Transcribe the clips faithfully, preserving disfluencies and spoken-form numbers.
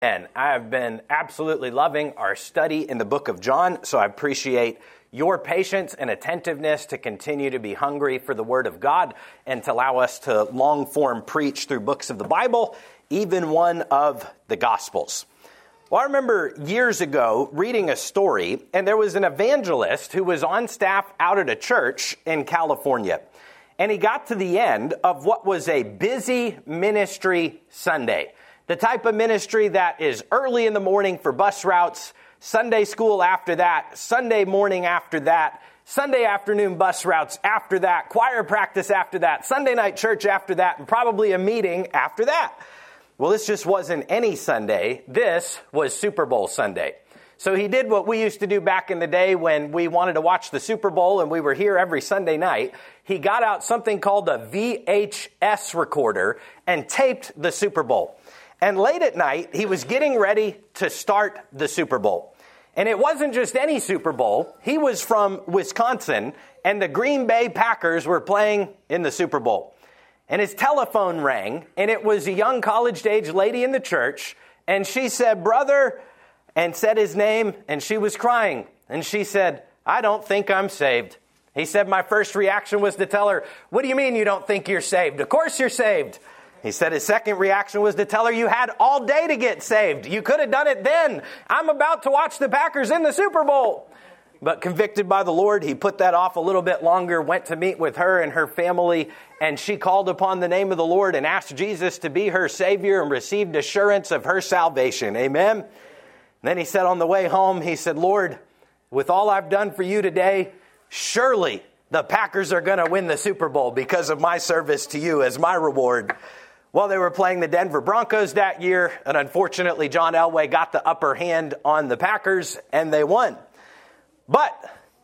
And I have been absolutely loving our study in the book of John, so I appreciate your patience and attentiveness to continue to be hungry for the Word of God and to allow us to long-form preach through books of the Bible, even one of the Gospels. Well, I remember years ago reading a story, and there was an evangelist who was on staff out at a church in California. And he got to the end of what was a busy ministry Sunday. The type of ministry that is early in the morning for bus routes, Sunday school after that, Sunday morning after that, Sunday afternoon bus routes after that, choir practice after that, Sunday night church after that, and probably a meeting after that. Well, this just wasn't any Sunday. This was Super Bowl Sunday. So he did what we used to do back in the day when we wanted to watch the Super Bowl and we were here every Sunday night. He got out something called a V H S recorder and taped the Super Bowl. And late at night, he was getting ready to start the Super Bowl. And it wasn't just any Super Bowl. He was from Wisconsin, and the Green Bay Packers were playing in the Super Bowl. And his telephone rang, and it was a young college-age lady in the church, and she said, "Brother," and said his name, and she was crying. And she said, "I don't think I'm saved." He said, "My first reaction was to tell her, 'What do you mean you don't think you're saved? Of course you're saved.'" He said his second reaction was to tell her, "You had all day to get saved. You could have done it then. I'm about to watch the Packers in the Super Bowl." But convicted by the Lord, he put that off a little bit longer, went to meet with her and her family, and she called upon the name of the Lord and asked Jesus to be her Savior and received assurance of her salvation. Amen? And then he said on the way home, he said, "Lord, with all I've done for you today, surely the Packers are going to win the Super Bowl because of my service to you as my reward." Well, they were playing the Denver Broncos that year, and unfortunately, John Elway got the upper hand on the Packers, and they won. But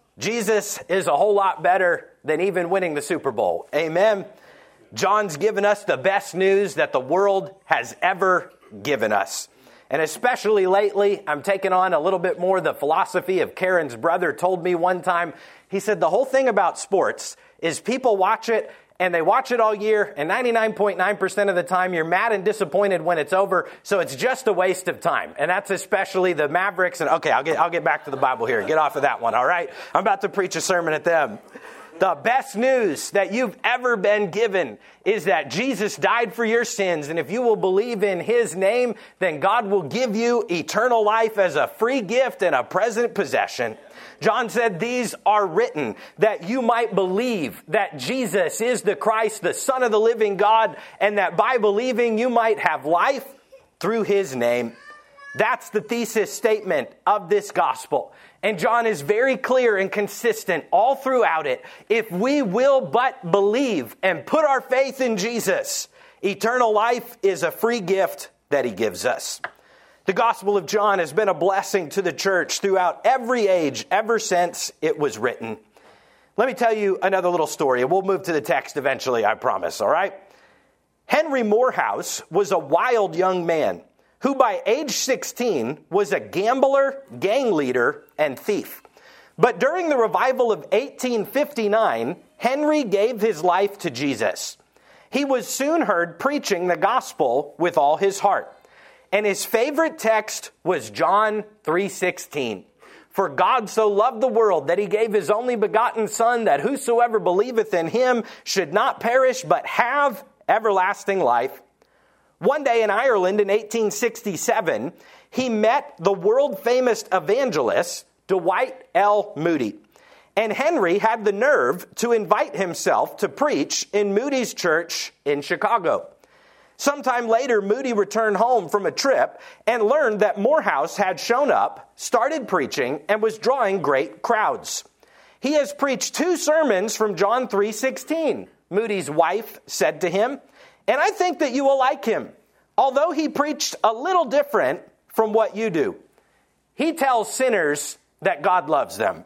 Jesus is a whole lot better than even winning the Super Bowl. Amen. John's given us the best news that the world has ever given us. And especially lately, I'm taking on a little bit more the philosophy of Karen's brother told me one time. He said the whole thing about sports is people watch it, and they watch it all year, and ninety-nine point nine percent of the time you're mad and disappointed when it's over, so it's just a waste of time. And that's especially the Mavericks. And okay, I'll get I'll get back to the Bible here. Get off of that one, all right? I'm about to preach a sermon at them. The best news that you've ever been given is that Jesus died for your sins, and if you will believe in His name, then God will give you eternal life as a free gift and a present possession. John said, "These are written that you might believe that Jesus is the Christ, the Son of the living God, and that by believing you might have life through His name." That's the thesis statement of this gospel. And John is very clear and consistent all throughout it. If we will but believe and put our faith in Jesus, eternal life is a free gift that He gives us. The Gospel of John has been a blessing to the church throughout every age ever since it was written. Let me tell you another little story, and we'll move to the text eventually, I promise, all right? Henry Morehouse was a wild young man who by age sixteen was a gambler, gang leader, and thief. But during the revival of eighteen fifty-nine, Henry gave his life to Jesus. He was soon heard preaching the gospel with all his heart. And his favorite text was John three sixteen. "For God so loved the world that He gave His only begotten Son, that whosoever believeth in Him should not perish but have everlasting life." One day in Ireland in eighteen sixty-seven, he met the world-famous evangelist Dwight L. Moody. And Henry had the nerve to invite himself to preach in Moody's church in Chicago. Sometime later, Moody returned home from a trip and learned that Morehouse had shown up, started preaching, and was drawing great crowds. "He has preached two sermons from John three sixteen, Moody's wife said to him, "and I think that you will like him, although he preached a little different from what you do. He tells sinners that God loves them."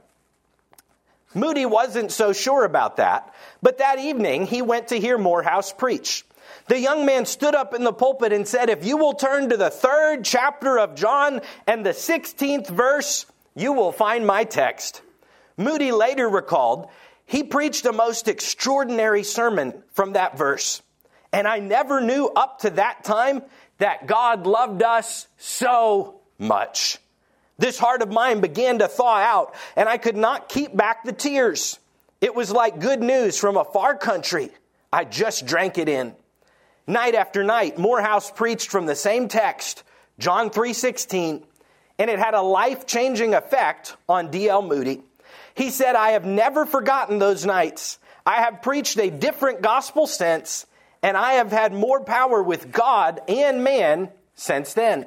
Moody wasn't so sure about that, but that evening he went to hear Morehouse preach. The young man stood up in the pulpit and said, "If you will turn to the third chapter of John and the sixteenth verse, you will find my text." Moody later recalled, he preached a most extraordinary sermon from that verse. And I never knew up to that time that God loved us so much. This heart of mine began to thaw out, and I could not keep back the tears. It was like good news from a far country. I just drank it in. Night after night, Morehouse preached from the same text, John three sixteen, and it had a life-changing effect on D L Moody. He said, I have never forgotten those nights. I have preached a different gospel since, and I have had more power with God and man since then.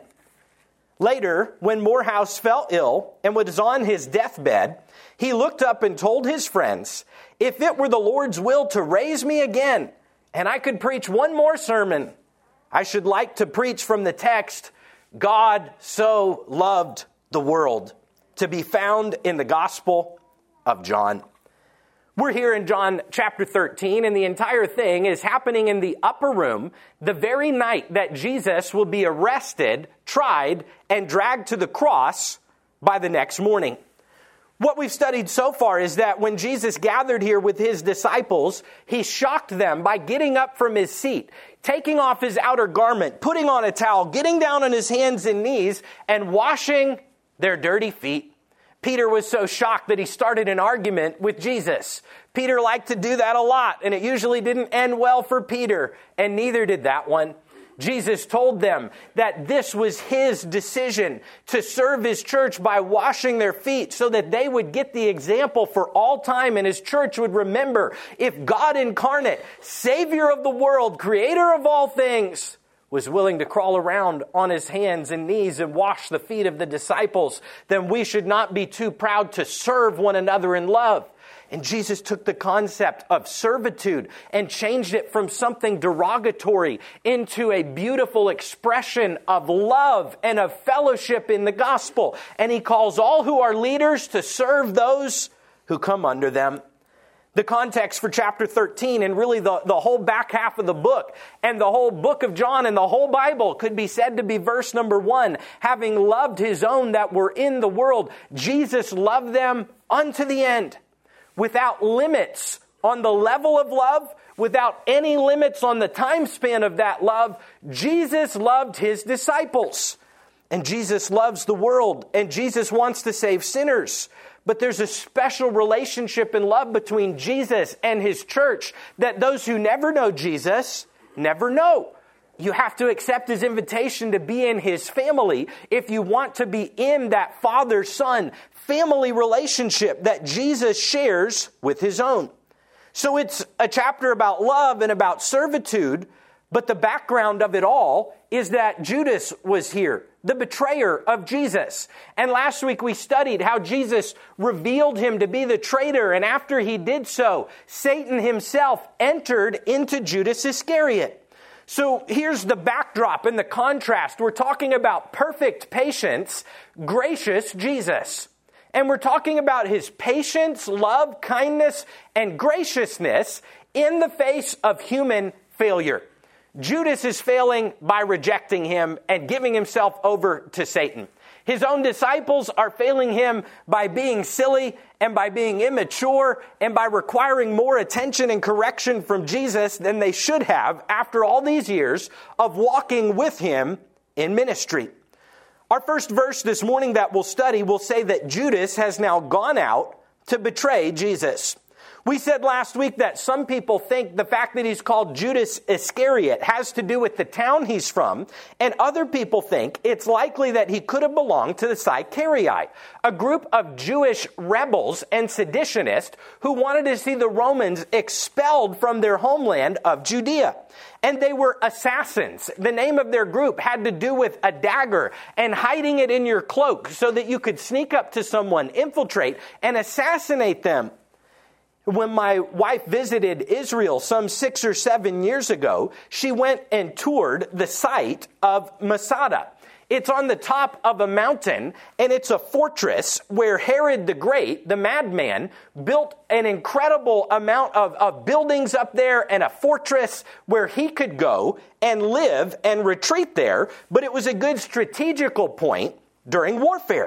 Later, when Morehouse fell ill and was on his deathbed, he looked up and told his friends, if it were the Lord's will to raise me again, and I could preach one more sermon, I should like to preach from the text, God so loved the world, to be found in the Gospel of John. We're here in John chapter thirteen, and the entire thing is happening in the upper room the very night that Jesus will be arrested, tried, and dragged to the cross by the next morning. What we've studied so far is that when Jesus gathered here with his disciples, he shocked them by getting up from his seat, taking off his outer garment, putting on a towel, getting down on his hands and knees, and washing their dirty feet. Peter was so shocked that he started an argument with Jesus. Peter liked to do that a lot, and it usually didn't end well for Peter, and neither did that one. Jesus told them that this was his decision to serve his church by washing their feet so that they would get the example for all time, and his church would remember, if God incarnate, Savior of the world, Creator of all things, was willing to crawl around on his hands and knees and wash the feet of the disciples, then we should not be too proud to serve one another in love. And Jesus took the concept of servitude and changed it from something derogatory into a beautiful expression of love and of fellowship in the gospel. And he calls all who are leaders to serve those who come under them. The context for chapter thirteen and really the, the whole back half of the book and the whole book of John and the whole Bible could be said to be verse number one. Having loved his own that were in the world, Jesus loved them unto the end. Without limits on the level of love, without any limits on the time span of that love, Jesus loved his disciples. And Jesus loves the world, and Jesus wants to save sinners. But there's a special relationship and love between Jesus and his church that those who never know Jesus never know. You have to accept his invitation to be in his family if you want to be in that father-son family relationship that Jesus shares with his own. So it's a chapter about love and about servitude, but the background of it all is that Judas was here, the betrayer of Jesus. And last week we studied how Jesus revealed him to be the traitor, and after he did so, Satan himself entered into Judas Iscariot. So here's the backdrop and the contrast. We're talking about perfect patience, gracious Jesus. And we're talking about his patience, love, kindness, and graciousness in the face of human failure. Judas is failing by rejecting him and giving himself over to Satan. His own disciples are failing him by being silly and by being immature and by requiring more attention and correction from Jesus than they should have after all these years of walking with him in ministry. Our first verse this morning that we'll study will say that Judas has now gone out to betray Jesus. We said last week that some people think the fact that he's called Judas Iscariot has to do with the town he's from, and other people think it's likely that he could have belonged to the Sicarii, a group of Jewish rebels and seditionists who wanted to see the Romans expelled from their homeland of Judea. And they were assassins. The name of their group had to do with a dagger and hiding it in your cloak so that you could sneak up to someone, infiltrate, and assassinate them. When my wife visited Israel some six or seven years ago, she went and toured the site of Masada. It's on the top of a mountain, and it's a fortress where Herod the Great, the madman, built an incredible amount of, of buildings up there and a fortress where he could go and live and retreat there. But it was a good strategical point during warfare.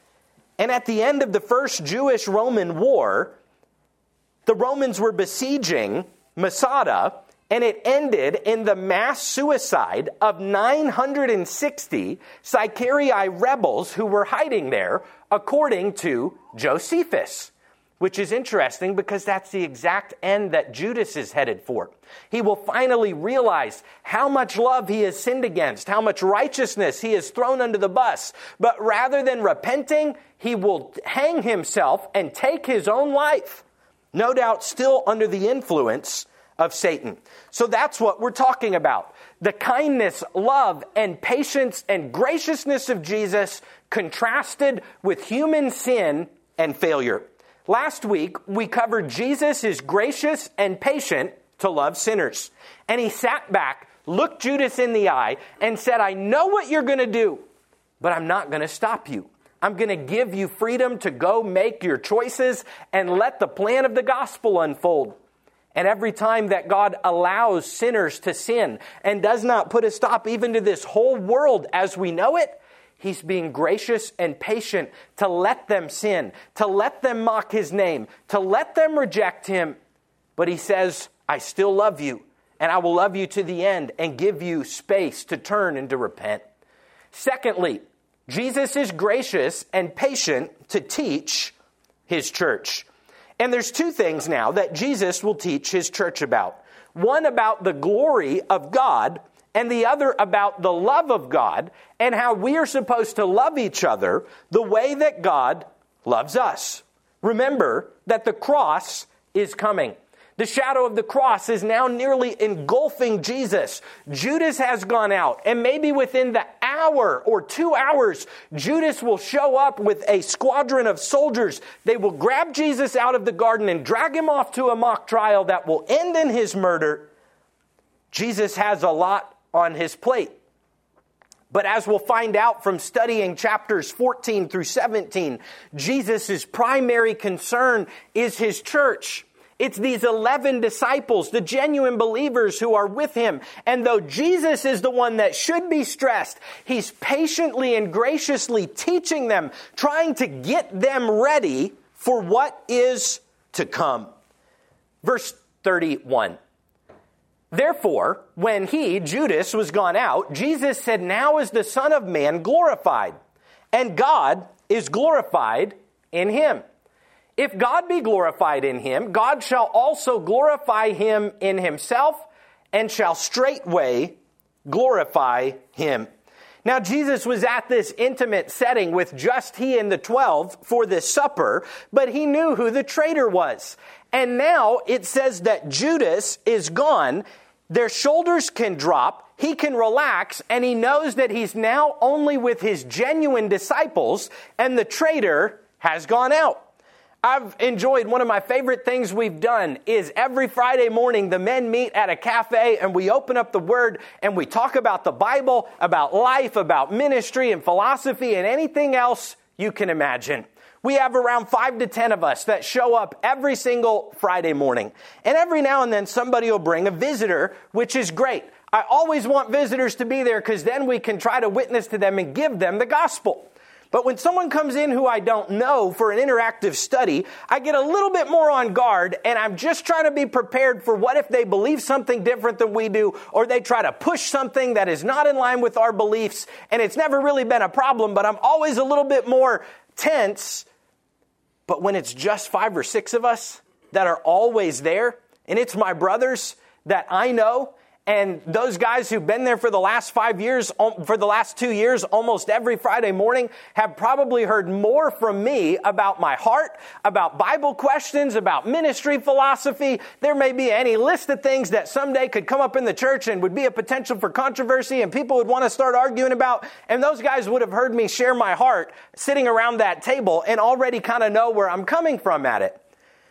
And at the end of the first Jewish-Roman war, the Romans were besieging Masada, And it ended in the mass suicide of nine hundred sixty Sicarii rebels who were hiding there, according to Josephus. Which is interesting because that's the exact end that Judas is headed for. He will finally realize how much love he has sinned against, how much righteousness he has thrown under the bus. But rather than repenting, he will hang himself and take his own life. No doubt still under the influence of Satan. So that's what we're talking about. The kindness, love, and patience and graciousness of Jesus contrasted with human sin and failure. Last week, we covered Jesus is gracious and patient to love sinners. And he sat back, looked Judas in the eye, and said, I know what you're going to do, but I'm not going to stop you. I'm going to give you freedom to go make your choices and let the plan of the gospel unfold. And every time that God allows sinners to sin and does not put a stop even to this whole world as we know it, He's being gracious and patient to let them sin, to let them mock his name, to let them reject him. But he says, I still love you, and I will love you to the end and give you space to turn and to repent. Secondly, Jesus is gracious and patient to teach his church. And there's two things now that Jesus will teach his church about. One about the glory of God, and the other about the love of God and how we are supposed to love each other the way that God loves us. Remember that the cross is coming. The shadow of the cross is now nearly engulfing Jesus. Judas has gone out, and maybe within the hour or two hours, Judas will show up with a squadron of soldiers. They will grab Jesus out of the garden and drag him off to a mock trial that will end in his murder. Jesus has a lot on his plate. But as we'll find out from studying chapters fourteen through seventeen, Jesus' primary concern is his church. It's these eleven disciples, the genuine believers who are with him. And though Jesus is the one that should be stressed, he's patiently and graciously teaching them, trying to get them ready for what is to come. Verse thirty-one. Therefore, when he, Judas, was gone out, Jesus said, now is the Son of Man glorified, and God is glorified in him. If God be glorified in him, God shall also glorify him in himself, and shall straightway glorify him. Now, Jesus was at this intimate setting with just he and the twelve for this supper, but he knew who the traitor was. And now it says that Judas is gone. Their shoulders can drop, he can relax, and he knows that he's now only with his genuine disciples, and the traitor has gone out. I've enjoyed one of my favorite things we've done is every Friday morning the men meet at a cafe and we open up the Word and we talk about the Bible, about life, about ministry and philosophy and anything else you can imagine. We have around five to ten of us that show up every single Friday morning. And every now and then somebody will bring a visitor, which is great. I always want visitors to be there because then we can try to witness to them and give them the gospel. But when someone comes in who I don't know for an interactive study, I get a little bit more on guard, and I'm just trying to be prepared for what if they believe something different than we do, or they try to push something that is not in line with our beliefs, and it's never really been a problem, but I'm always a little bit more tense. But when it's just five or six of us that are always there, and it's my brothers that I know, and those guys who've been there for the last five years, for the last two years, almost every Friday morning, have probably heard more from me about my heart, about Bible questions, about ministry philosophy. There may be any list of things that someday could come up in the church and would be a potential for controversy and people would want to start arguing about. And those guys would have heard me share my heart sitting around that table and already kind of know where I'm coming from at it.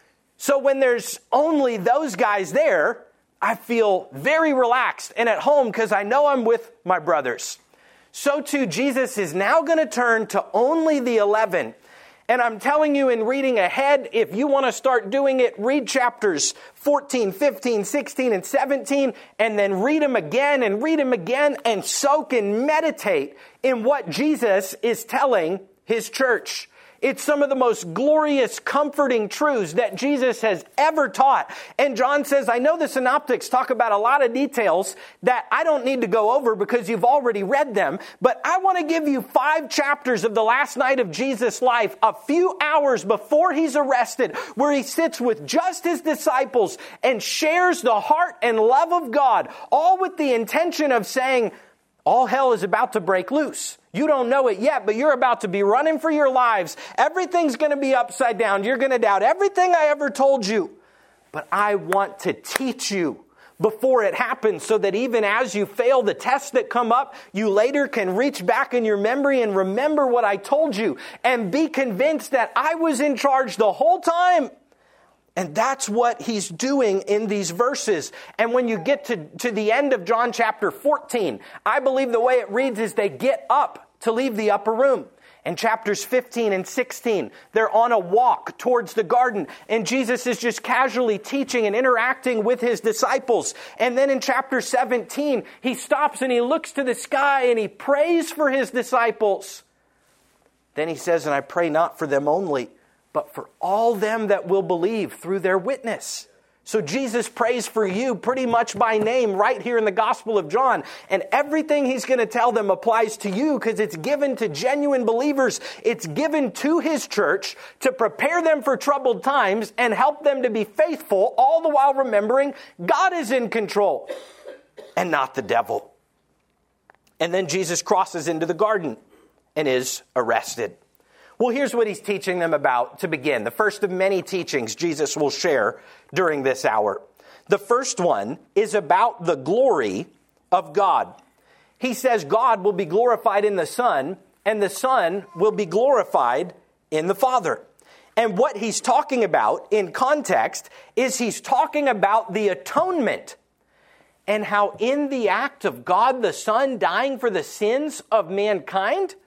So when there's only those guys there, I feel very relaxed and at home because I know I'm with my brothers. So too, Jesus is now going to turn to only the eleven. And I'm telling you in reading ahead, if you want to start doing it, read chapters fourteen, fifteen, sixteen, and seventeen, and then read them again and read them again and soak and meditate in what Jesus is telling his church. It's some of the most glorious, comforting truths that Jesus has ever taught. And John says, I know the synoptics talk about a lot of details that I don't need to go over because you've already read them, but I want to give you five chapters of the last night of Jesus' life, a few hours before he's arrested, where he sits with just his disciples and shares the heart and love of God, all with the intention of saying, all hell is about to break loose. You don't know it yet, but you're about to be running for your lives. Everything's going to be upside down. You're going to doubt everything I ever told you. But I want to teach you before it happens so that even as you fail the tests that come up, you later can reach back in your memory and remember what I told you and be convinced that I was in charge the whole time. And that's what he's doing in these verses. And when you get to, to the end of John chapter fourteen, I believe the way it reads is they get up to leave the upper room. In chapters fifteen and sixteen, they're on a walk towards the garden, and Jesus is just casually teaching and interacting with his disciples. And then in chapter seventeen, he stops and he looks to the sky and he prays for his disciples. Then he says, and I pray not for them only, but for all them that will believe through their witness. So Jesus prays for you pretty much by name right here in the Gospel of John. And everything he's going to tell them applies to you because it's given to genuine believers. It's given to his church to prepare them for troubled times and help them to be faithful, all the while remembering God is in control and not the devil. And then Jesus crosses into the garden and is arrested. Well, here's what he's teaching them about to begin. The first of many teachings Jesus will share during this hour. The first one is about the glory of God. He says God will be glorified in the Son, and the Son will be glorified in the Father. And what he's talking about in context is he's talking about the atonement and how in the act of God the Son dying for the sins of mankind,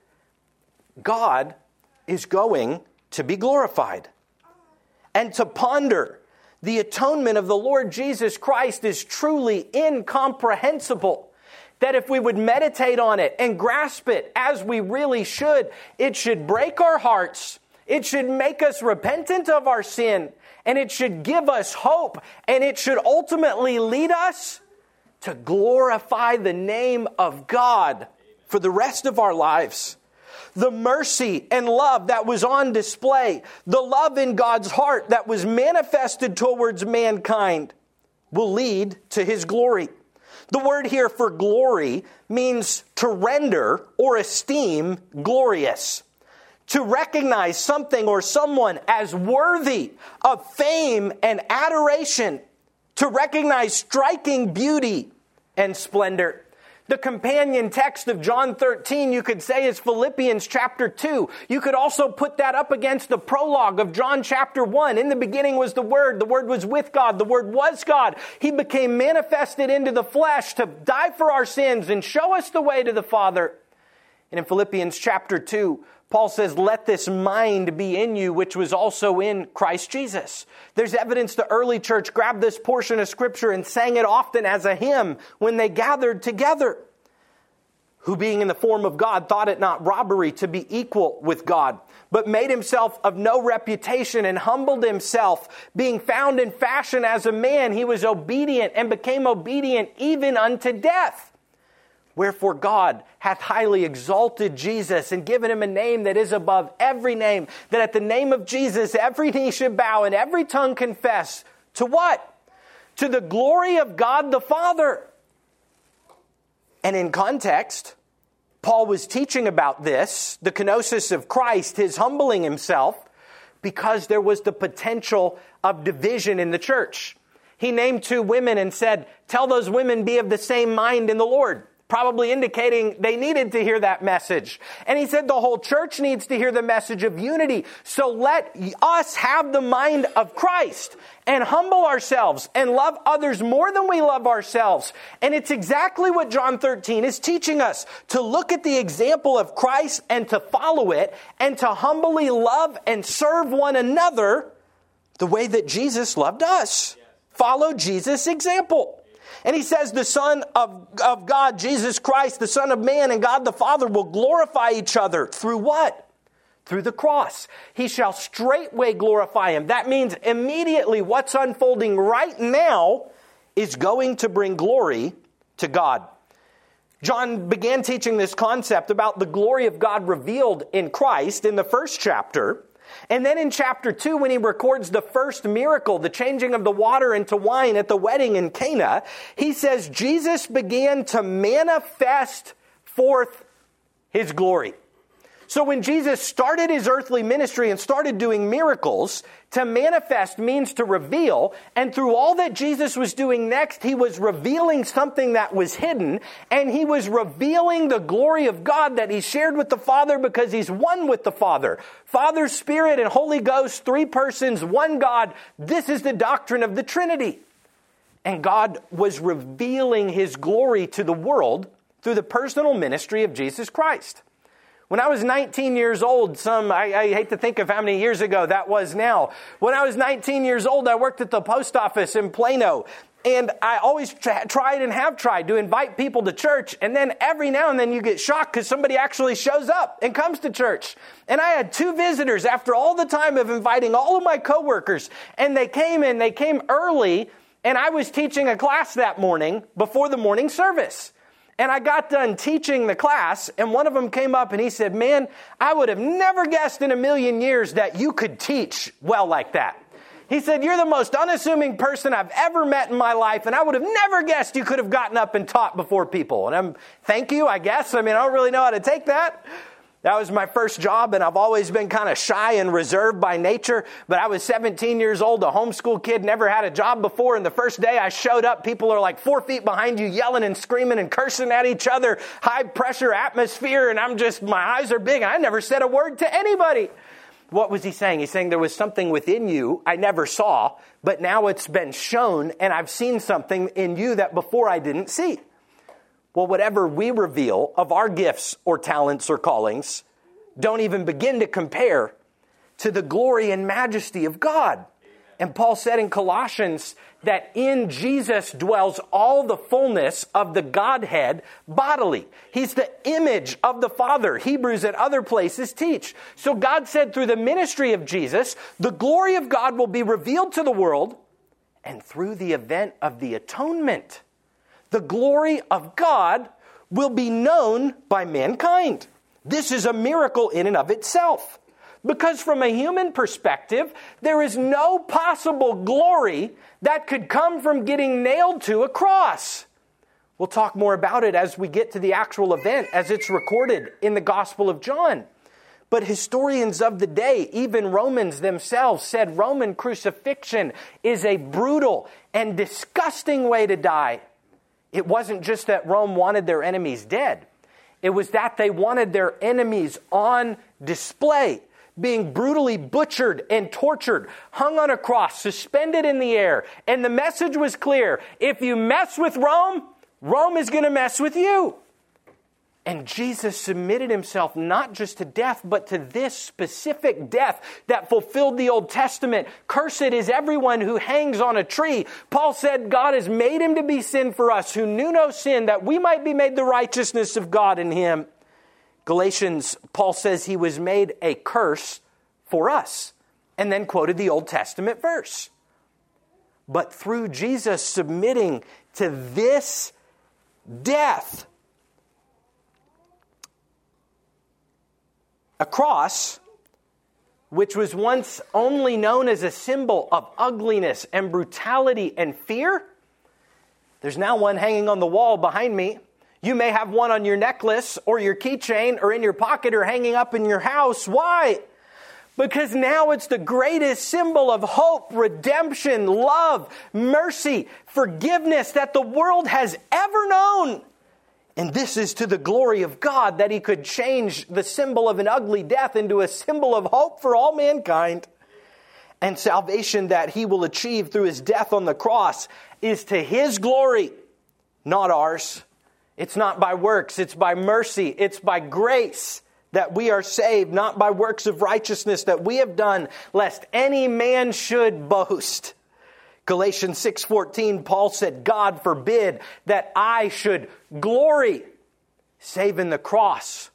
God is going to be glorified. And to ponder the atonement of the Lord Jesus Christ is truly incomprehensible. That if we would meditate on it and grasp it as we really should, it should break our hearts. It should make us repentant of our sin. And it should give us hope. And it should ultimately lead us to glorify the name of God for the rest of our lives. The mercy and love that was on display, the love in God's heart that was manifested towards mankind, will lead to his glory. The word here for glory means to render or esteem glorious. To recognize something or someone as worthy of fame and adoration. To recognize striking beauty and splendor. The companion text of John thirteen, you could say, is Philippians chapter two. You could also put that up against the prologue of John chapter one. In the beginning was the Word. The Word was with God. The Word was God. He became manifested into the flesh to die for our sins and show us the way to the Father. And in Philippians chapter two, Paul says, let this mind be in you, which was also in Christ Jesus. There's evidence the early church grabbed this portion of Scripture and sang it often as a hymn when they gathered together. Who being in the form of God thought it not robbery to be equal with God, but made himself of no reputation and humbled himself. Being found in fashion as a man, he was obedient and became obedient even unto death. Wherefore God hath highly exalted Jesus and given him a name that is above every name, that at the name of Jesus every knee should bow and every tongue confess. To what? To the glory of God the Father. And in context, Paul was teaching about this, the kenosis of Christ, his humbling himself, because there was the potential of division in the church. He named two women and said, tell those women be of the same mind in the Lord. Probably indicating they needed to hear that message. And he said the whole church needs to hear the message of unity. So let us have the mind of Christ and humble ourselves and love others more than we love ourselves. And it's exactly what John thirteen is teaching us. To look at the example of Christ and to follow it and to humbly love and serve one another the way that Jesus loved us. Follow Jesus' example. And he says the Son of, of God, Jesus Christ, the Son of Man, and God the Father will glorify each other. Through what? through the cross. He shall straightway glorify him. That means immediately what's unfolding right now is going to bring glory to God. John began teaching this concept about the glory of God revealed in Christ in the first chapter. And then in chapter two, when he records the first miracle, the changing of the water into wine at the wedding in Cana, he says Jesus began to manifest forth his glory. So when Jesus started his earthly ministry and started doing miracles, to manifest means to reveal. And through all that Jesus was doing next, he was revealing something that was hidden. And he was revealing the glory of God that he shared with the Father because he's one with the Father. Father, Spirit, and Holy Ghost, three persons, one God. This is the doctrine of the Trinity. And God was revealing his glory to the world through the personal ministry of Jesus Christ. When I was nineteen years old, some, I, I hate to think of how many years ago that was now. When I was nineteen years old, I worked at the post office in Plano. And I always tra- tried and have tried to invite people to church. And then every now and then you get shocked because somebody actually shows up and comes to church. And I had two visitors after all the time of inviting all of my coworkers. And they came in, they came early. And I was teaching a class that morning before the morning service. And I got done teaching the class, and one of them came up and he said, man, I would have never guessed in a million years that you could teach well like that. He said, you're the most unassuming person I've ever met in my life, and I would have never guessed you could have gotten up and taught before people. And I'm, thank you, I guess. I mean, I don't really know how to take that. That was my first job, and I've always been kind of shy and reserved by nature. But I was seventeen years old, a homeschool kid, never had a job before. And the first day I showed up, people are like four feet behind you, yelling and screaming and cursing at each other, high pressure atmosphere. And I'm just, my eyes are big. I never said a word to anybody. What was he saying? He's saying there was something within you I never saw, but now it's been shown, and I've seen something in you that before I didn't see. Well, whatever we reveal of our gifts or talents or callings don't even begin to compare to the glory and majesty of God. And Paul said in Colossians that in Jesus dwells all the fullness of the Godhead bodily. He's the image of the Father. Hebrews and other places teach. So God said through the ministry of Jesus, the glory of God will be revealed to the world, and through the event of the atonement, the glory of God will be known by mankind. This is a miracle in and of itself. Because from a human perspective, there is no possible glory that could come from getting nailed to a cross. We'll talk more about it as we get to the actual event, as it's recorded in the Gospel of John. But historians of the day, even Romans themselves, said Roman crucifixion is a brutal and disgusting way to die. It wasn't just that Rome wanted their enemies dead. It was that they wanted their enemies on display, being brutally butchered and tortured, hung on a cross, suspended in the air. And the message was clear. If you mess with Rome, Rome is going to mess with you. And Jesus submitted himself not just to death, but to this specific death that fulfilled the Old Testament. Cursed is everyone who hangs on a tree. Paul said God has made him to be sin for us who knew no sin, that we might be made the righteousness of God in him. Galatians, Paul says he was made a curse for us, and then quoted the Old Testament verse. But through Jesus submitting to this death, a cross, which was once only known as a symbol of ugliness and brutality and fear, there's now one hanging on the wall behind me. You may have one on your necklace or your keychain or in your pocket or hanging up in your house. Why? Because now it's the greatest symbol of hope, redemption, love, mercy, forgiveness that the world has ever known. And this is to the glory of God, that he could change the symbol of an ugly death into a symbol of hope for all mankind. And salvation that he will achieve through his death on the cross is to his glory, not ours. It's not by works, it's by mercy, it's by grace that we are saved, not by works of righteousness that we have done, lest any man should boast. Galatians six fourteen, Paul said, God forbid that I should glory, save in the cross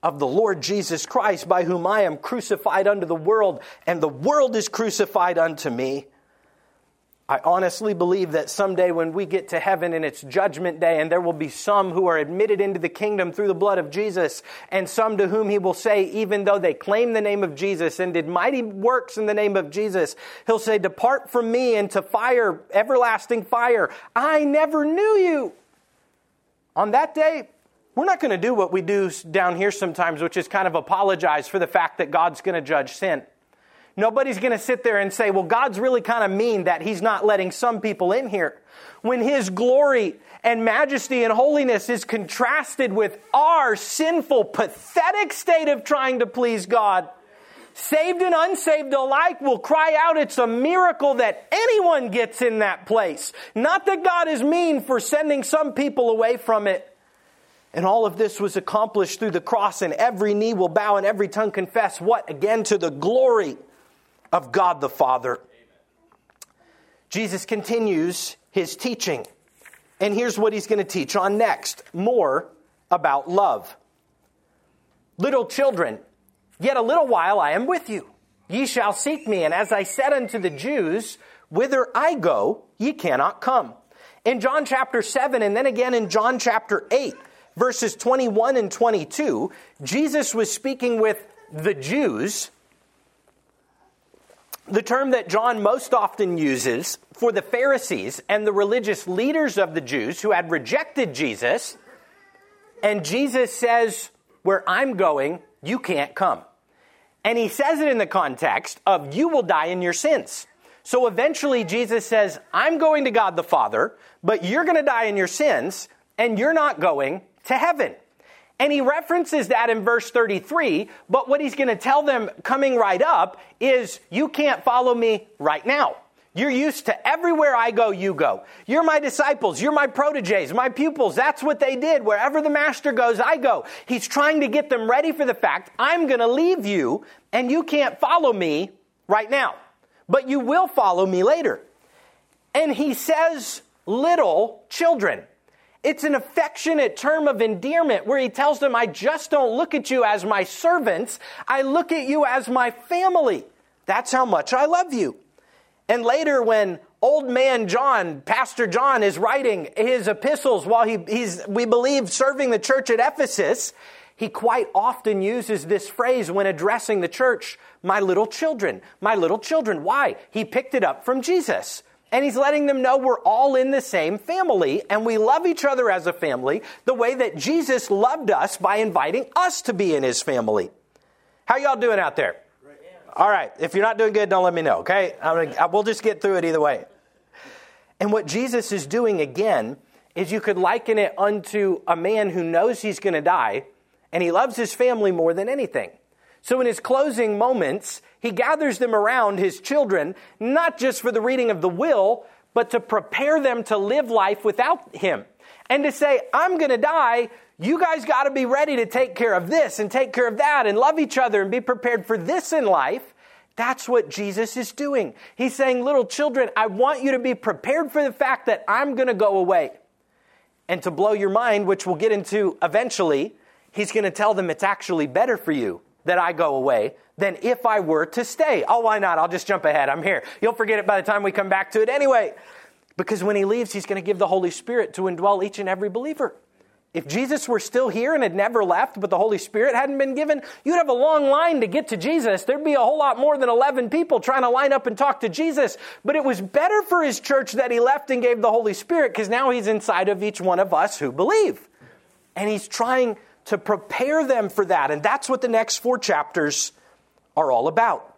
of the Lord Jesus Christ, by whom I am crucified unto the world, and the world is crucified unto me. I honestly believe that someday when we get to heaven and it's judgment day, and there will be some who are admitted into the kingdom through the blood of Jesus, and some to whom he will say, even though they claim the name of Jesus and did mighty works in the name of Jesus, he'll say, depart from me into fire, everlasting fire. I never knew you. On that day, we're not going to do what we do down here sometimes, which is kind of apologize for the fact that God's going to judge sin. Nobody's going to sit there and say, well, God's really kind of mean that he's not letting some people in here. When his glory and majesty and holiness is contrasted with our sinful, pathetic state of trying to please God, saved and unsaved alike will cry out, it's a miracle that anyone gets in that place. Not that God is mean for sending some people away from it. And all of this was accomplished through the cross, and every knee will bow and every tongue confess what? Again, to the glory of God the Father. Jesus continues his teaching. And here's what he's going to teach on next. More about love. Little children, yet a little while I am with you. Ye shall seek me. And as I said unto the Jews, whither I go, ye cannot come. In John chapter seven, and then again in John chapter eight, verses twenty-one and twenty-two, Jesus was speaking with the Jews. The term that John most often uses for the Pharisees and the religious leaders of the Jews who had rejected Jesus. And Jesus says, where I'm going, you can't come. And he says it in the context of you will die in your sins. So eventually Jesus says, I'm going to God the Father, but you're going to die in your sins, and you're not going to heaven. And he references that in verse thirty-three, but what he's going to tell them coming right up is, you can't follow me right now. You're used to everywhere I go, you go. You're my disciples. You're my proteges, my pupils. That's what they did. Wherever the master goes, I go. He's trying to get them ready for the fact, I'm going to leave you, and you can't follow me right now. But you will follow me later. And he says, little children. It's an affectionate term of endearment where he tells them, I just don't look at you as my servants. I look at you as my family. That's how much I love you. And later when old man John, Pastor John, is writing his epistles while he, he's, we believe, serving the church at Ephesus, he quite often uses this phrase when addressing the church, my little children, my little children. Why? He picked it up from Jesus. And he's letting them know we're all in the same family, and we love each other as a family the way that Jesus loved us by inviting us to be in his family. How y'all doing out there? Great. All right. If you're not doing good, don't let me know, okay? I'm gonna, we'll just get through it either way. And what Jesus is doing again is you could liken it unto a man who knows he's going to die, and he loves his family more than anything. So in his closing moments, he gathers them around, his children, not just for the reading of the will, but to prepare them to live life without him. And to say, I'm going to die, you guys got to be ready to take care of this and take care of that and love each other and be prepared for this in life. That's what Jesus is doing. He's saying, little children, I want you to be prepared for the fact that I'm going to go away. And to blow your mind, which we'll get into eventually, he's going to tell them it's actually better for you that I go away than if I were to stay. Oh, why not? I'll just jump ahead. I'm here. You'll forget it by the time we come back to it anyway. Because when he leaves, he's going to give the Holy Spirit to indwell each and every believer. If Jesus were still here and had never left, but the Holy Spirit hadn't been given, you'd have a long line to get to Jesus. There'd be a whole lot more than eleven people trying to line up and talk to Jesus. But it was better for his church that he left and gave the Holy Spirit, because now he's inside of each one of us who believe. And he's trying to prepare them for that. And that's what the next four chapters are all about.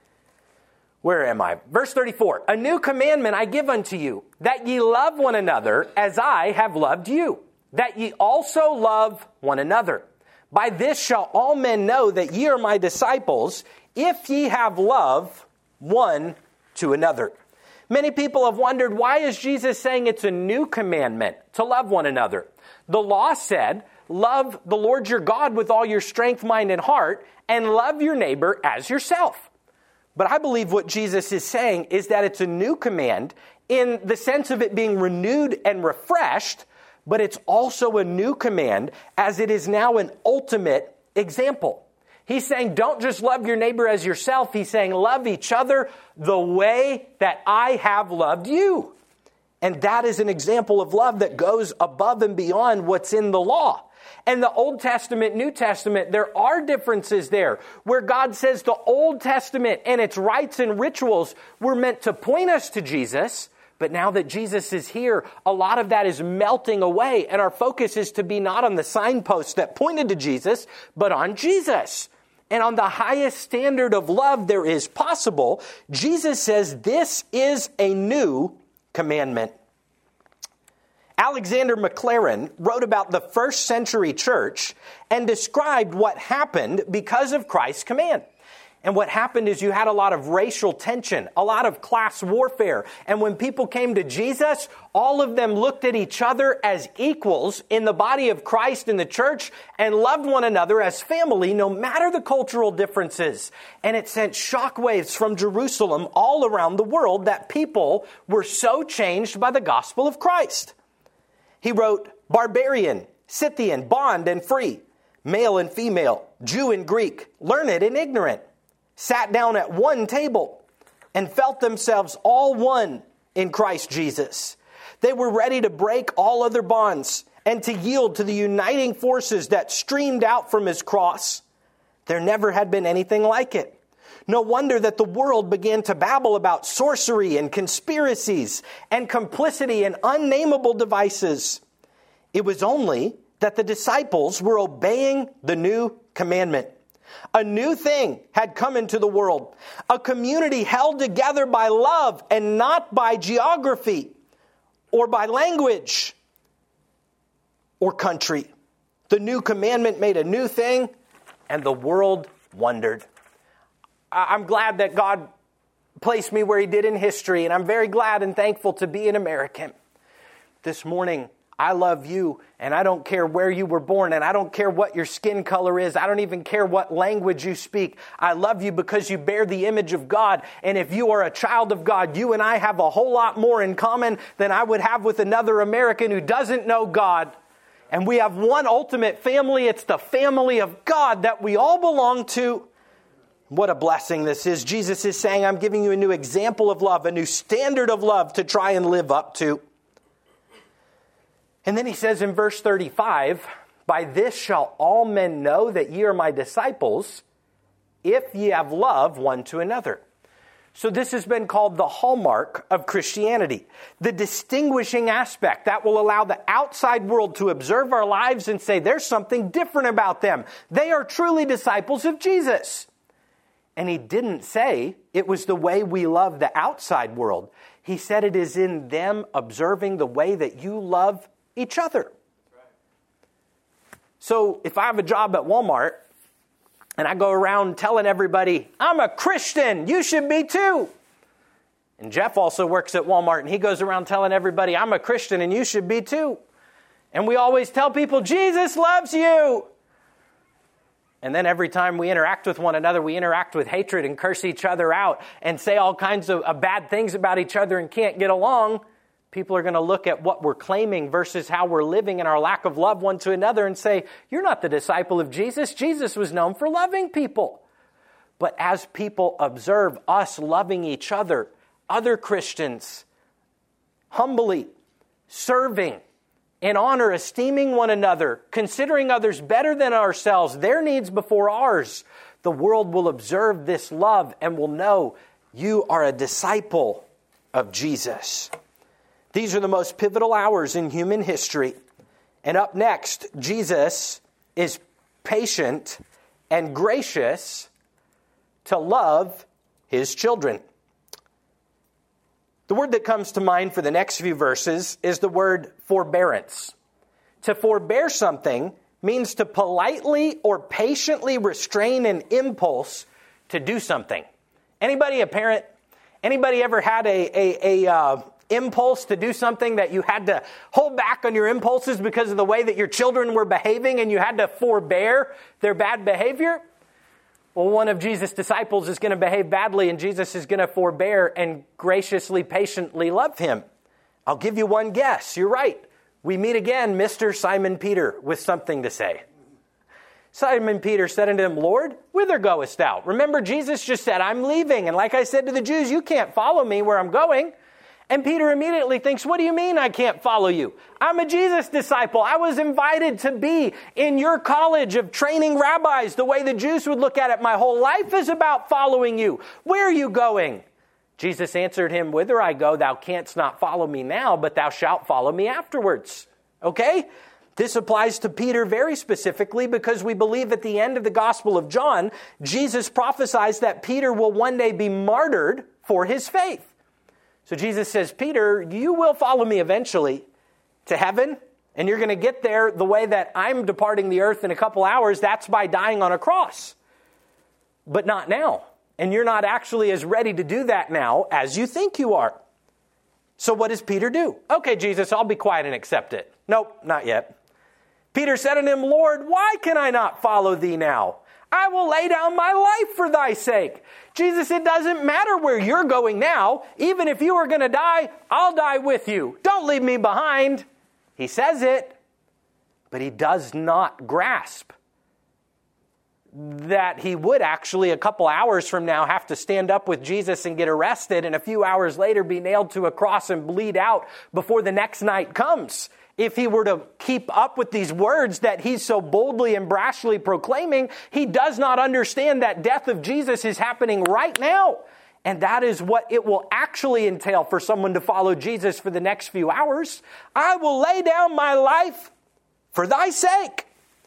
Where am I? Verse thirty-four. A new commandment I give unto you, that ye love one another as I have loved you, that ye also love one another. By this shall all men know that ye are my disciples, if ye have love one to another. Many people have wondered, why is Jesus saying it's a new commandment to love one another? The law said, love the Lord your God with all your strength, mind, and heart, and love your neighbor as yourself. But I believe what Jesus is saying is that it's a new command in the sense of it being renewed and refreshed, but it's also a new command as it is now an ultimate example. He's saying, don't just love your neighbor as yourself. He's saying, love each other the way that I have loved you. And that is an example of love that goes above and beyond what's in the law. And the Old Testament, New Testament, there are differences there where God says the Old Testament and its rites and rituals were meant to point us to Jesus. But now that Jesus is here, a lot of that is melting away. And our focus is to be not on the signposts that pointed to Jesus, but on Jesus. And on the highest standard of love there is possible, Jesus says this is a new commandment. Alexander Maclaren wrote about the first century church and described what happened because of Christ's command. And what happened is you had a lot of racial tension, a lot of class warfare. And when people came to Jesus, all of them looked at each other as equals in the body of Christ in the church and loved one another as family, no matter the cultural differences. And it sent shockwaves from Jerusalem all around the world that people were so changed by the gospel of Christ. He wrote, barbarian, Scythian, bond and free, male and female, Jew and Greek, learned and ignorant, sat down at one table and felt themselves all one in Christ Jesus. They were ready to break all other bonds and to yield to the uniting forces that streamed out from his cross. There never had been anything like it. No wonder that the world began to babble about sorcery and conspiracies and complicity and unnameable devices. It was only that the disciples were obeying the new commandment. A new thing had come into the world, a community held together by love and not by geography or by language or country. The new commandment made a new thing, and the world wondered. I'm glad that God placed me where he did in history, and I'm very glad and thankful to be an American. This morning, I love you, and I don't care where you were born, and I don't care what your skin color is. I don't even care what language you speak. I love you because you bear the image of God, and if you are a child of God, you and I have a whole lot more in common than I would have with another American who doesn't know God. And we have one ultimate family. It's the family of God that we all belong to. What a blessing this is. Jesus is saying, I'm giving you a new example of love, a new standard of love to try and live up to. And then he says in verse thirty-five, by this shall all men know that ye are my disciples, if ye have love one to another. So this has been called the hallmark of Christianity, the distinguishing aspect that will allow the outside world to observe our lives and say there's something different about them. They are truly disciples of Jesus. And he didn't say it was the way we love the outside world. He said it is in them observing the way that you love each other. So if I have a job at Walmart and I go around telling everybody, I'm a Christian, you should be too. And Jeff also works at Walmart and he goes around telling everybody, I'm a Christian and you should be too. And we always tell people, Jesus loves you. And then every time we interact with one another, we interact with hatred and curse each other out and say all kinds of, of bad things about each other and can't get along. People are going to look at what we're claiming versus how we're living and our lack of love one to another and say, you're not the disciple of Jesus. Jesus was known for loving people. But as people observe us loving each other, other Christians, humbly, serving, in honor, esteeming one another, considering others better than ourselves, their needs before ours, the world will observe this love and will know you are a disciple of Jesus. These are the most pivotal hours in human history. And up next, Jesus is patient and gracious to love his children. The word that comes to mind for the next few verses is the word forbearance. To forbear something means to politely or patiently restrain an impulse to do something. Anybody a parent? Anybody ever had a, a, a uh, impulse to do something that you had to hold back on your impulses because of the way that your children were behaving and you had to forbear their bad behavior? Well, one of Jesus' disciples is going to behave badly and Jesus is going to forbear and graciously, patiently love him. I'll give you one guess. You're right. We meet again, Mister Simon Peter, with something to say. Simon Peter said unto him, Lord, whither goest thou? Remember, Jesus just said, I'm leaving. And like I said to the Jews, you can't follow me where I'm going. And Peter immediately thinks, what do you mean I can't follow you? I'm a Jesus disciple. I was invited to be in your college of training rabbis the way the Jews would look at it. My whole life is about following you. Where are you going? Jesus answered him, whither I go, thou canst not follow me now, but thou shalt follow me afterwards. Okay? This applies to Peter very specifically because we believe at the end of the Gospel of John, Jesus prophesies that Peter will one day be martyred for his faith. So Jesus says, Peter, you will follow me eventually to heaven, and you're going to get there the way that I'm departing the earth in a couple hours. That's by dying on a cross. But not now. And you're not actually as ready to do that now as you think you are. So what does Peter do? Okay, Jesus, I'll be quiet and accept it. Nope, not yet. Peter said unto him, Lord, why can I not follow thee now? I will lay down my life for thy sake. Jesus, it doesn't matter where you're going now. Even if you are going to die, I'll die with you. Don't leave me behind. He says it, but he does not grasp that he would actually a couple hours from now have to stand up with Jesus and get arrested and a few hours later be nailed to a cross and bleed out before the next night comes. If he were to keep up with these words that he's so boldly and brashly proclaiming, he does not understand that death of Jesus is happening right now. And that is what it will actually entail for someone to follow Jesus for the next few hours. I will lay down my life for thy sake.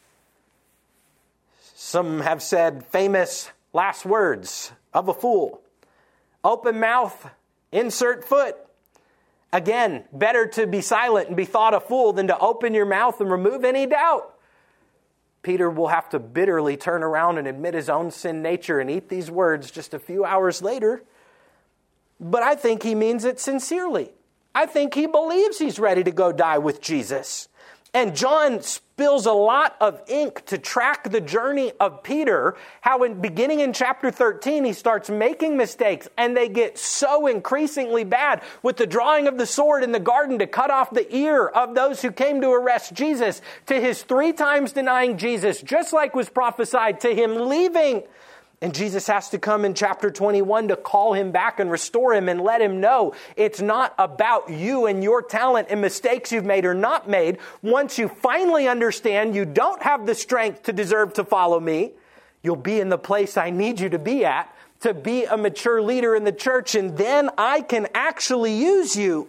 Some have said famous last words of a fool. Open mouth, insert foot. Again, better to be silent and be thought a fool than to open your mouth and remove any doubt. Peter will have to bitterly turn around and admit his own sin nature and eat these words just a few hours later. But I think he means it sincerely. I think he believes he's ready to go die with Jesus. And John spills a lot of ink to track the journey of Peter, how in beginning in chapter thirteen, he starts making mistakes, and they get so increasingly bad with the drawing of the sword in the garden to cut off the ear of those who came to arrest Jesus, to his three times denying Jesus, just like was prophesied, to him leaving. And Jesus has to come in chapter twenty-one to call him back and restore him and let him know it's not about you and your talent and mistakes you've made or not made. Once you finally understand you don't have the strength to deserve to follow me, you'll be in the place I need you to be at to be a mature leader in the church, and then I can actually use you.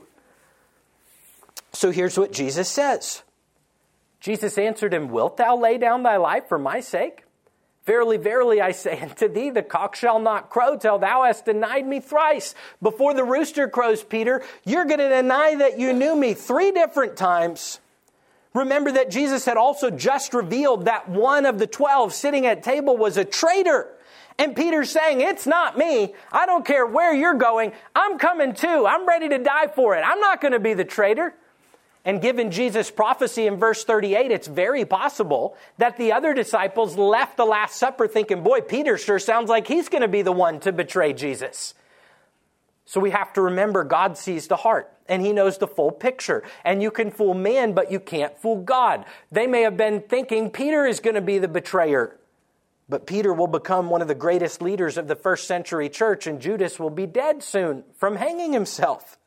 So here's what Jesus says. Jesus answered him, wilt thou lay down thy life for my sake? Verily, verily, I say unto thee, the cock shall not crow till thou hast denied me thrice. Before the rooster crows, Peter, you're going to deny that you knew me three different times. Remember that Jesus had also just revealed that one of the twelve sitting at table was a traitor. And Peter's saying, it's not me. I don't care where you're going. I'm coming too. I'm ready to die for it. I'm not going to be the traitor. And given Jesus' prophecy in verse thirty-eight, it's very possible that the other disciples left the Last Supper thinking, boy, Peter sure sounds like he's going to be the one to betray Jesus. So we have to remember God sees the heart and he knows the full picture. And you can fool man, but you can't fool God. They may have been thinking Peter is going to be the betrayer. But Peter will become one of the greatest leaders of the first century church, and Judas will be dead soon from hanging himself.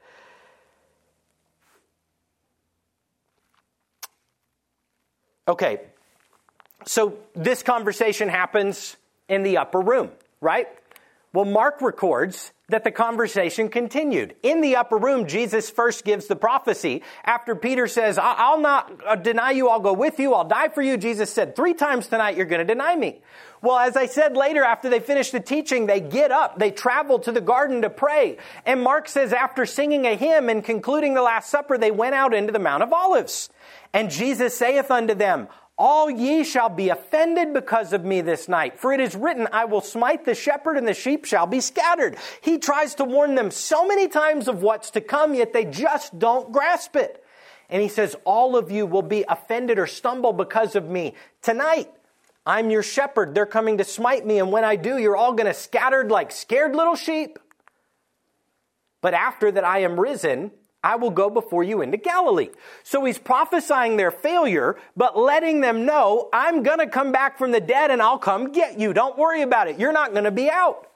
Okay, so this conversation happens in the upper room, right? Well, Mark records that the conversation continued. In the upper room, Jesus first gives the prophecy. After Peter says, I'll not deny you, I'll go with you, I'll die for you. Jesus said, three times tonight you're going to deny me. Well, as I said later, after they finish the teaching, they get up, they travel to the garden to pray. And Mark says after singing a hymn and concluding the Last Supper, they went out into the Mount of Olives. And Jesus saith unto them, all ye shall be offended because of me this night. For it is written, I will smite the shepherd and the sheep shall be scattered. He tries to warn them so many times of what's to come, yet they just don't grasp it. And he says, all of you will be offended or stumble because of me tonight. I'm your shepherd. They're coming to smite me. And when I do, you're all going to scatter like scared little sheep. But after that I am risen, I will go before you into Galilee. So he's prophesying their failure, but letting them know, I'm going to come back from the dead and I'll come get you. Don't worry about it. You're not going to be out.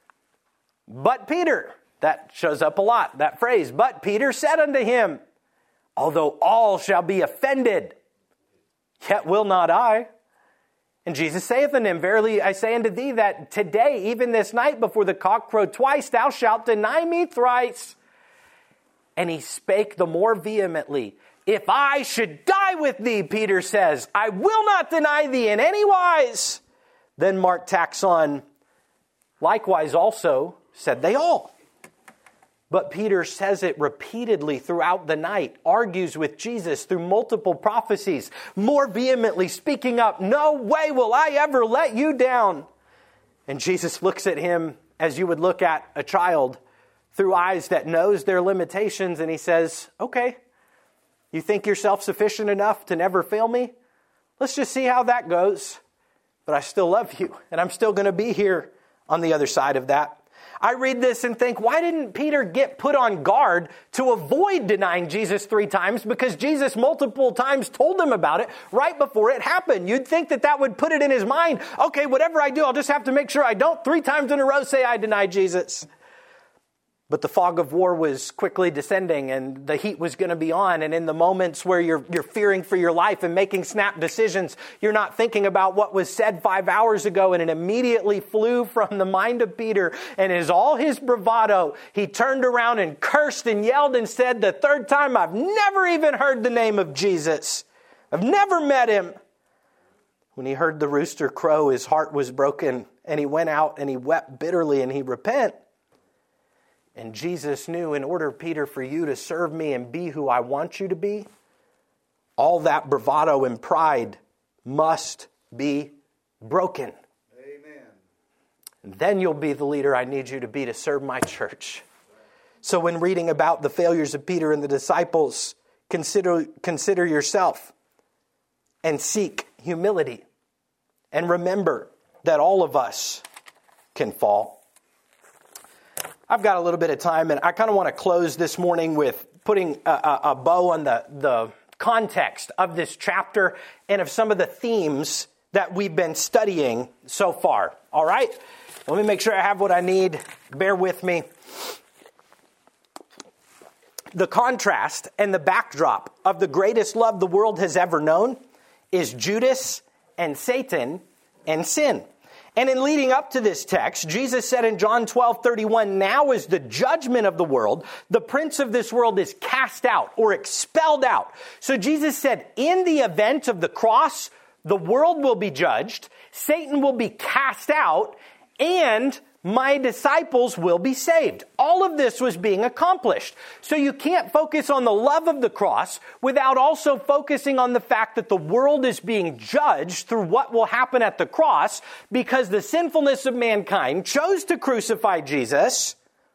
But Peter, that shows up a lot, that phrase. But Peter said unto him, although all shall be offended, yet will not I. And Jesus saith unto him, verily I say unto thee that today, even this night, before the cock crow twice, thou shalt deny me thrice. And he spake the more vehemently, if I should die with thee, Peter says, I will not deny thee in any wise. Then Mark tacks on, likewise also said they all. But Peter says it repeatedly throughout the night, argues with Jesus through multiple prophecies, more vehemently speaking up, no way will I ever let you down. And Jesus looks at him as you would look at a child through eyes that knows their limitations, and he says, okay, you think you're self-sufficient enough to never fail me? Let's just see how that goes. But I still love you, and I'm still going to be here on the other side of that. I read this and think, why didn't Peter get put on guard to avoid denying Jesus three times? Because Jesus multiple times told him about it right before it happened. You'd think that that would put it in his mind. Okay, whatever I do, I'll just have to make sure I don't three times in a row say I deny Jesus. But the fog of war was quickly descending and the heat was going to be on. And in the moments where you're, you're fearing for your life and making snap decisions, you're not thinking about what was said five hours ago. And it immediately flew from the mind of Peter. And as all his bravado, he turned around and cursed and yelled and said the third time, I've never even heard the name of Jesus. I've never met him. When he heard the rooster crow, his heart was broken. And he went out and he wept bitterly and he repented. And Jesus knew, in order, Peter, for you to serve me and be who I want you to be, all that bravado and pride must be broken. Amen. And then you'll be the leader I need you to be to serve my church. So when reading about the failures of Peter and the disciples, consider, consider yourself and seek humility. And remember that all of us can fall. I've got a little bit of time, and I kind of want to close this morning with putting a, a, a bow on the, the context of this chapter and of some of the themes that we've been studying so far. All right? Let me make sure I have what I need. Bear with me. The contrast and the backdrop of the greatest love the world has ever known is Judas and Satan and sin. And in leading up to this text, Jesus said in John twelve thirty-one, now is the judgment of the world. The prince of this world is cast out or expelled out. So Jesus said, in the event of the cross, the world will be judged, Satan will be cast out, and my disciples will be saved. All of this was being accomplished. So you can't focus on the love of the cross without also focusing on the fact that the world is being judged through what will happen at the cross because the sinfulness of mankind chose to crucify Jesus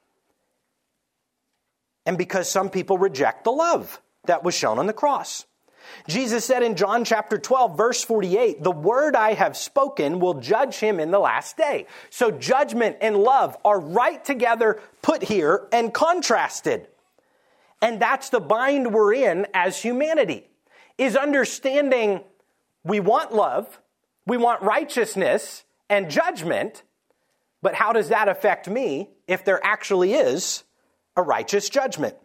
and because some people reject the love that was shown on the cross. Jesus said in John chapter twelve, verse forty-eight, the word I have spoken will judge him in the last day. So judgment and love are right together, put here and contrasted. And that's the bind we're in as humanity, is understanding we want love, we want righteousness and judgment, but how does that affect me if there actually is a righteous judgment?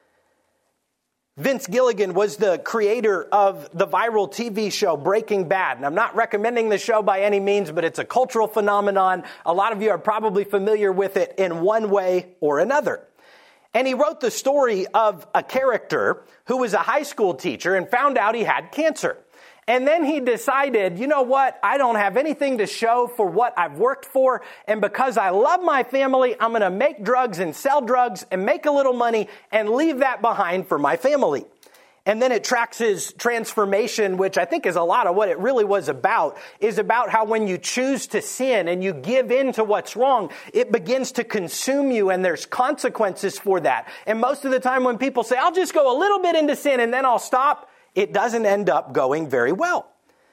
Vince Gilligan was the creator of the viral T V show Breaking Bad. And I'm not recommending the show by any means, but it's a cultural phenomenon. A lot of you are probably familiar with it in one way or another. And he wrote the story of a character who was a high school teacher and found out he had cancer. And then he decided, you know what? I don't have anything to show for what I've worked for. And because I love my family, I'm going to make drugs and sell drugs and make a little money and leave that behind for my family. And then it tracks his transformation, which I think is a lot of what it really was about, is about how when you choose to sin and you give in to what's wrong, it begins to consume you and there's consequences for that. And most of the time when people say, I'll just go a little bit into sin and then I'll stop, it doesn't end up going very well.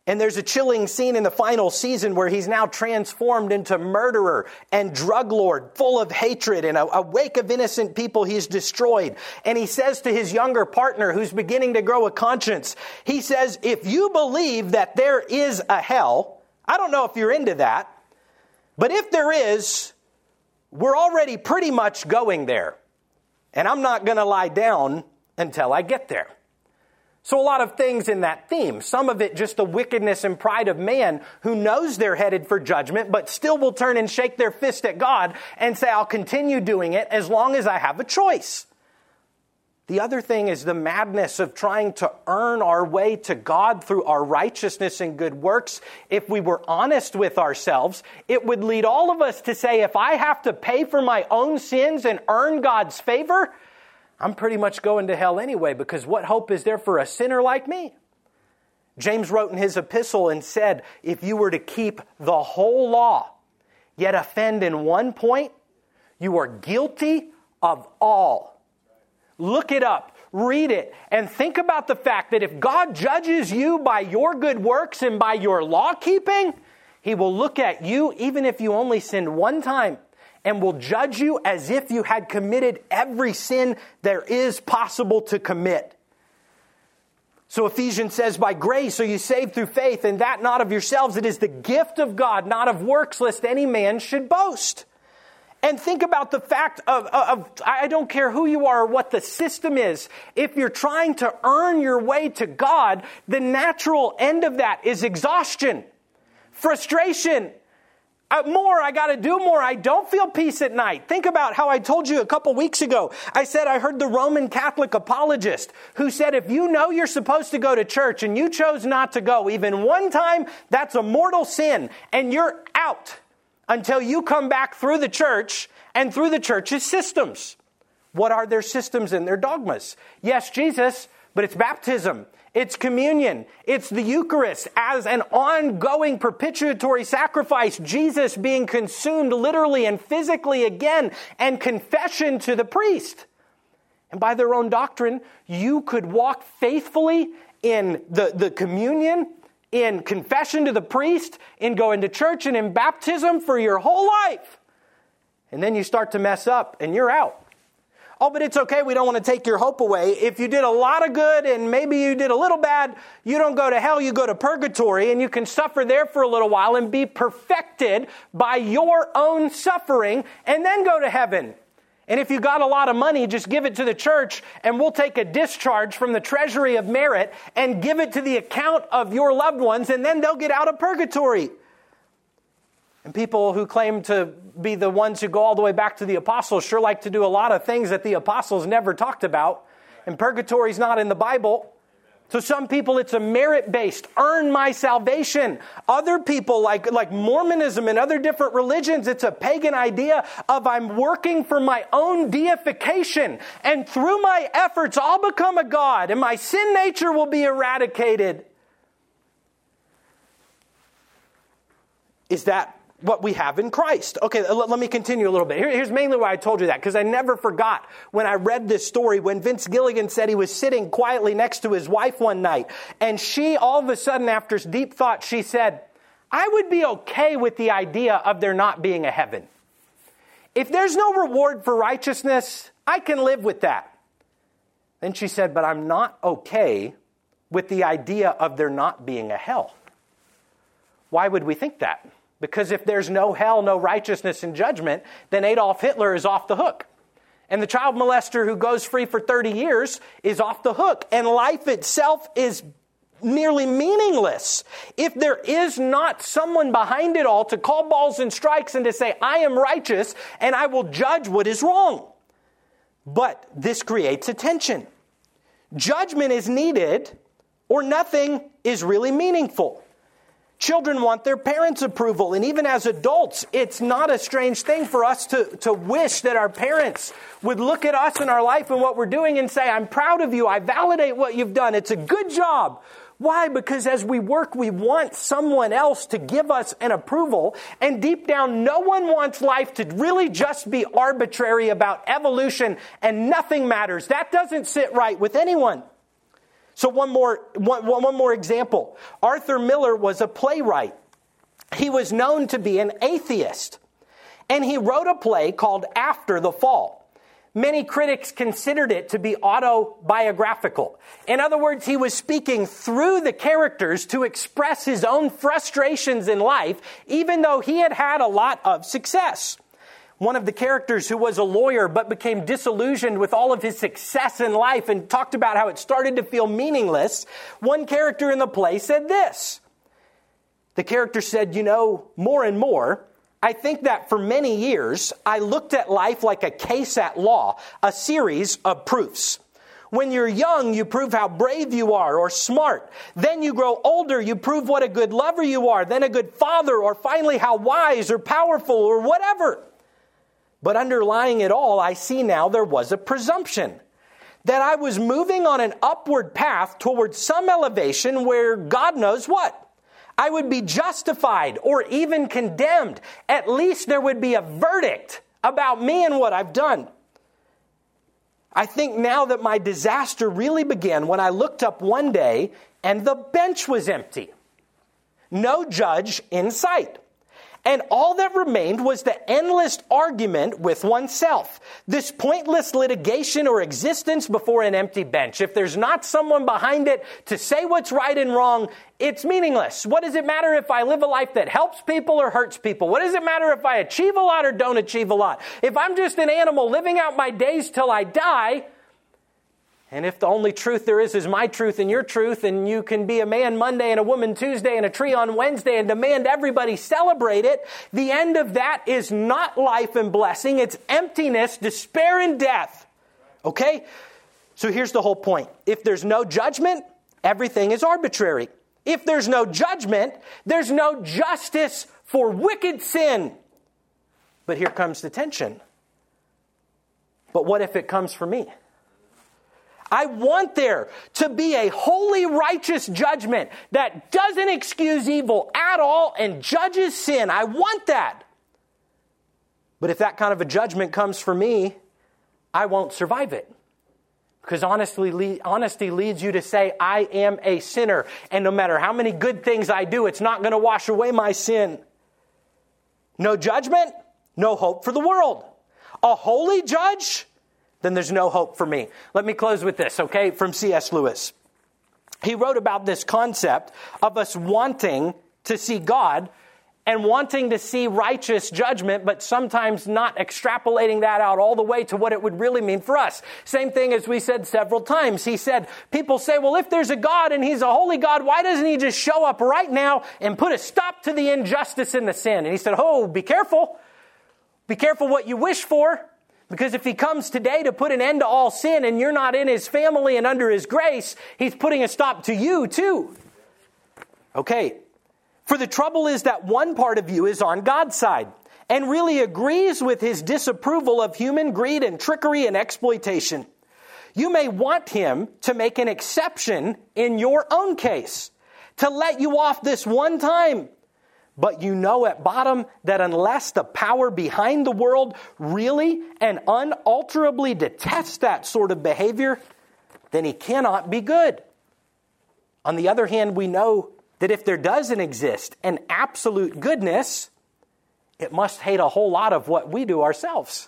And there's a chilling scene in the final season where he's now transformed into murderer and drug lord, full of hatred and a, a wake of innocent people he's destroyed. And he says to his younger partner, who's beginning to grow a conscience, he says, if you believe that there is a hell, I don't know if you're into that, but if there is, we're already pretty much going there. And I'm not going to lie down until I get there. So a lot of things in that theme. Some of it just the wickedness and pride of man who knows they're headed for judgment, but still will turn and shake their fist at God and say, I'll continue doing it as long as I have a choice. The other thing is the madness of trying to earn our way to God through our righteousness and good works. If we were honest with ourselves, it would lead all of us to say, if I have to pay for my own sins and earn God's favor, I'm pretty much going to hell anyway, because what hope is there for a sinner like me? James wrote in his epistle and said, if you were to keep the whole law, yet offend in one point, you are guilty of all. Look it up, read it, and think about the fact that if God judges you by your good works and by your law keeping, He will look at you, even if you only sinned one time, and will judge you as if you had committed every sin there is possible to commit. So Ephesians says, by grace are you saved through faith, and that not of yourselves. It is the gift of God, not of works, lest any man should boast. And think about the fact of, of, I don't care who you are or what the system is. If you're trying to earn your way to God, the natural end of that is exhaustion, frustration. Uh, more, I got to do more. I don't feel peace at night. Think about how I told you a couple weeks ago. I said I heard the Roman Catholic apologist who said if you know you're supposed to go to church and you chose not to go even one time, that's a mortal sin and you're out until you come back through the church and through the church's systems. What are their systems and their dogmas? Yes, Jesus, but it's baptism. It's communion. It's the Eucharist as an ongoing perpetuatory sacrifice. Jesus being consumed literally and physically again, and confession to the priest. And by their own doctrine, you could walk faithfully in the, the communion, in confession to the priest, in going to church and in baptism for your whole life. And then you start to mess up and you're out. Oh, but it's okay, we don't want to take your hope away. If you did a lot of good and maybe you did a little bad, you don't go to hell, you go to purgatory, and you can suffer there for a little while and be perfected by your own suffering and then go to heaven. And if you got a lot of money, just give it to the church and we'll take a discharge from the treasury of merit and give it to the account of your loved ones, and then they'll get out of purgatory. And people who claim to be the ones who go all the way back to the apostles sure like to do a lot of things that the apostles never talked about. And purgatory's not in the Bible. So some people, it's a merit-based, earn my salvation. Other people, like, like Mormonism and other different religions, it's a pagan idea of I'm working for my own deification. And through my efforts, I'll become a god and my sin nature will be eradicated. Is that what we have in Christ? Okay, let me continue a little bit. Here, here's mainly why I told you that, because I never forgot when I read this story when Vince Gilligan said he was sitting quietly next to his wife one night, and she, all of a sudden, after deep thought, she said, I would be okay with the idea of there not being a heaven. If there's no reward for righteousness, I can live with that. Then she said, but I'm not okay with the idea of there not being a hell. Why would we think that? Because if there's no hell, no righteousness and judgment, then Adolf Hitler is off the hook. And the child molester who goes free for thirty years is off the hook. And life itself is nearly meaningless if there is not someone behind it all to call balls and strikes and to say, I am righteous and I will judge what is wrong. But this creates a tension. Judgment is needed or nothing is really meaningful. Children want their parents' approval, and even as adults, it's not a strange thing for us to, to wish that our parents would look at us in our life and what we're doing and say, I'm proud of you, I validate what you've done, it's a good job. Why? Because as we work, we want someone else to give us an approval, and deep down, no one wants life to really just be arbitrary about evolution and nothing matters. That doesn't sit right with anyone. So one more, one, one more example. Arthur Miller was a playwright. He was known to be an atheist. And he wrote a play called After the Fall. Many critics considered it to be autobiographical. In other words, he was speaking through the characters to express his own frustrations in life, even though he had had a lot of success. One of the characters, who was a lawyer but became disillusioned with all of his success in life and talked about how it started to feel meaningless, one character in the play said this. The character said, you know, more and more, I think that for many years, I looked at life like a case at law, a series of proofs. When you're young, you prove how brave you are or smart. Then you grow older, you prove what a good lover you are, then a good father, or finally how wise or powerful or whatever. But underlying it all, I see now there was a presumption that I was moving on an upward path towards some elevation where God knows what. I would be justified or even condemned. At least there would be a verdict about me and what I've done. I think now that my disaster really began when I looked up one day and the bench was empty. No judge in sight. And all that remained was the endless argument with oneself. This pointless litigation or existence before an empty bench. If there's not someone behind it to say what's right and wrong, it's meaningless. What does it matter if I live a life that helps people or hurts people? What does it matter if I achieve a lot or don't achieve a lot? If I'm just an animal living out my days till I die, and if the only truth there is is my truth and your truth, and you can be a man Monday and a woman Tuesday and a tree on Wednesday and demand everybody celebrate it, the end of that is not life and blessing. It's emptiness, despair, and death. Okay? So here's the whole point. If there's no judgment, everything is arbitrary. If there's no judgment, there's no justice for wicked sin. But here comes the tension. But what if it comes for me? I want there to be a holy, righteous judgment that doesn't excuse evil at all and judges sin. I want that. But if that kind of a judgment comes for me, I won't survive it. Because honestly, honesty leads you to say, I am a sinner. And no matter how many good things I do, it's not going to wash away my sin. No judgment, no hope for the world. A holy judge, then there's no hope for me. Let me close with this, okay, from C S Lewis. He wrote about this concept of us wanting to see God and wanting to see righteous judgment, but sometimes not extrapolating that out all the way to what it would really mean for us. Same thing as we said several times. He said, people say, well, if there's a God and he's a holy God, why doesn't he just show up right now and put a stop to the injustice and the sin? And he said, oh, be careful. Be careful what you wish for. Because if he comes today to put an end to all sin and you're not in his family and under his grace, he's putting a stop to you too. Okay. For the trouble is that one part of you is on God's side and really agrees with his disapproval of human greed and trickery and exploitation. You may want him to make an exception in your own case, to let you off this one time. But you know at bottom that unless the power behind the world really and unalterably detests that sort of behavior, then he cannot be good. On the other hand, we know that if there doesn't exist an absolute goodness, it must hate a whole lot of what we do ourselves.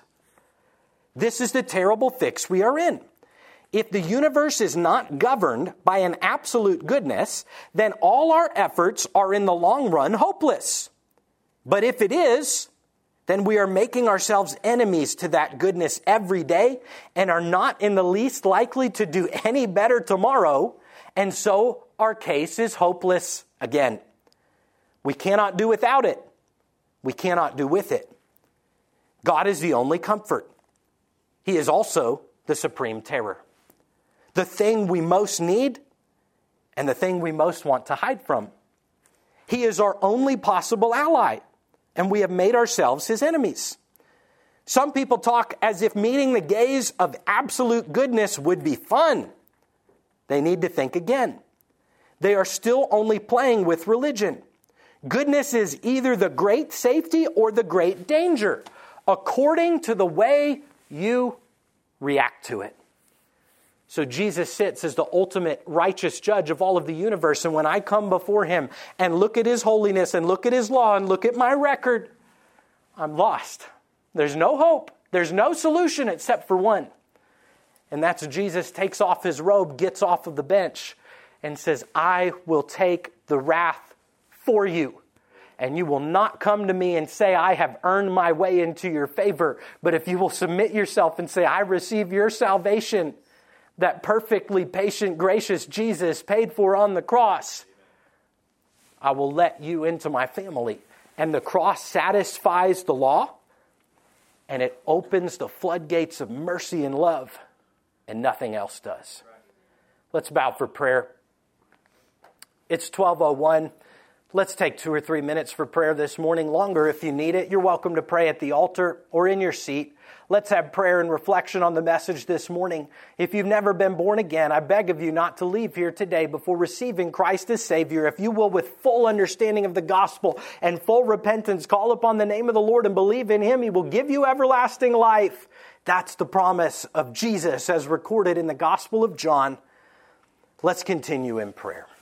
This is the terrible fix we are in. If the universe is not governed by an absolute goodness, then all our efforts are in the long run hopeless. But if it is, then we are making ourselves enemies to that goodness every day and are not in the least likely to do any better tomorrow. And so our case is hopeless again. We cannot do without it. We cannot do with it. God is the only comfort. He is also the supreme terror. The thing we most need and the thing we most want to hide from. He is our only possible ally, and we have made ourselves his enemies. Some people talk as if meeting the gaze of absolute goodness would be fun. They need to think again. They are still only playing with religion. Goodness is either the great safety or the great danger, according to the way you react to it. So Jesus sits as the ultimate righteous judge of all of the universe. And when I come before him and look at his holiness and look at his law and look at my record, I'm lost. There's no hope. There's no solution except for one. And that's Jesus takes off his robe, gets off of the bench, and says, I will take the wrath for you. And you will not come to me and say, I have earned my way into your favor. But if you will submit yourself and say, I receive your salvation, that perfectly patient, gracious Jesus paid for on the cross, I will let you into my family. And the cross satisfies the law, and it opens the floodgates of mercy and love, and nothing else does. Let's bow for prayer. It's twelve oh one. Let's take two or three minutes for prayer this morning. Longer if you need it. You're welcome to pray at the altar or in your seat. Let's have prayer and reflection on the message this morning. If you've never been born again, I beg of you not to leave here today before receiving Christ as Savior. If you will, with full understanding of the gospel and full repentance, call upon the name of the Lord and believe in him, he will give you everlasting life. That's the promise of Jesus as recorded in the Gospel of John. Let's continue in prayer.